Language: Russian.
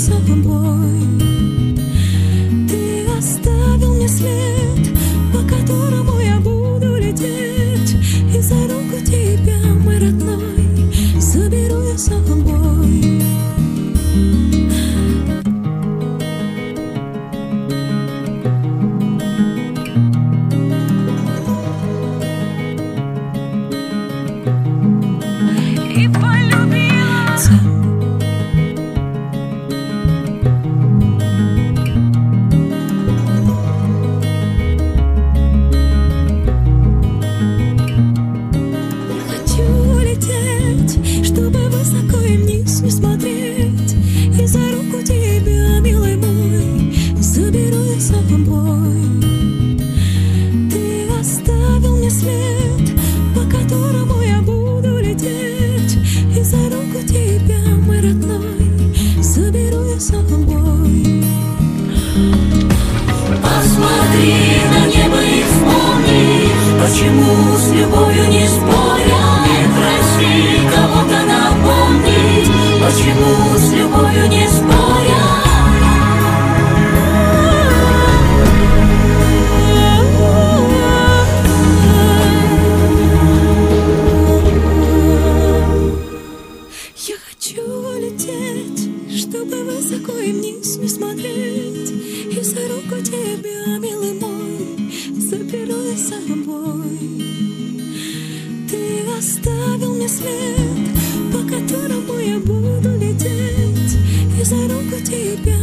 собой. Ты оставил мне след, по которому я буду лететь, и за руку тебя, мой родной, заберу я с собой. И полюбила хочу лететь, чтобы высоко и вниз не смотреть, и за руку тебя, милый мой, заберу я с собой. Ты оставил мне след, по которому я буду лететь, и за руку тебя, мой родной, заберу я с собой. Посмотри на небо и вспомни, почему с любовью не споря. Не проси кого-то напомнить, почему с любовью не споря. Я хочу лететь, чтобы высоко и вниз не смотреть, и за руку тебя, милый мой, заберу я с собой. Ты оставил мне след, по которому я буду лететь, и за руку тебя,